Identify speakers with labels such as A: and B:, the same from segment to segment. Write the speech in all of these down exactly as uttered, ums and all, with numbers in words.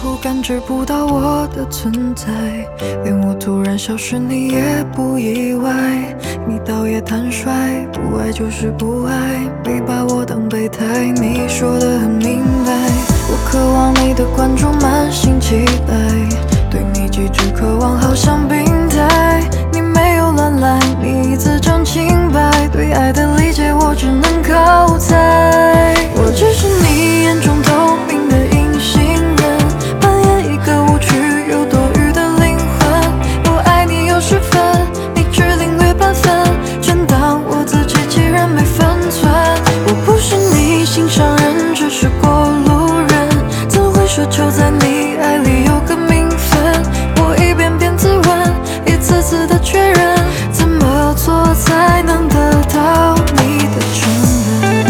A: 乎感知不到我的存在，连我突然消失你也不意外。你倒也坦率，不爱就是不爱，没把我当备胎，你说得很明白。我渴望你的关注，满心期待，对你极致渴望，好像病态。你没有乱来，你自证清白，对爱的理解我只能靠猜。我只是你眼中透明的隐形人，扮演一个无趣又多余的灵魂。我爱你有十分，你只领略半分，全当我自欺欺人没分寸。我不是你心上人，只是过路人，怎会奢求在你爱里有个名分？我一遍遍自问，一次次的确认，怎么做才能得到你的承认？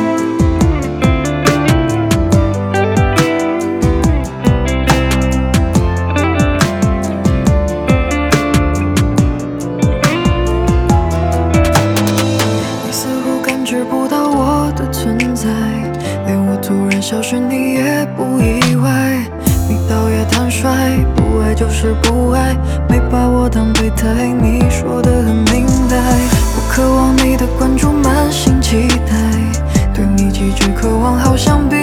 A: 你似乎感知不到我的存在，连我突然消失你也不意外。你倒也坦率，不爱就是不爱，没把我当备胎，你说得很明白。我渴望你的关注，满心期待，对你极致渴望，好像比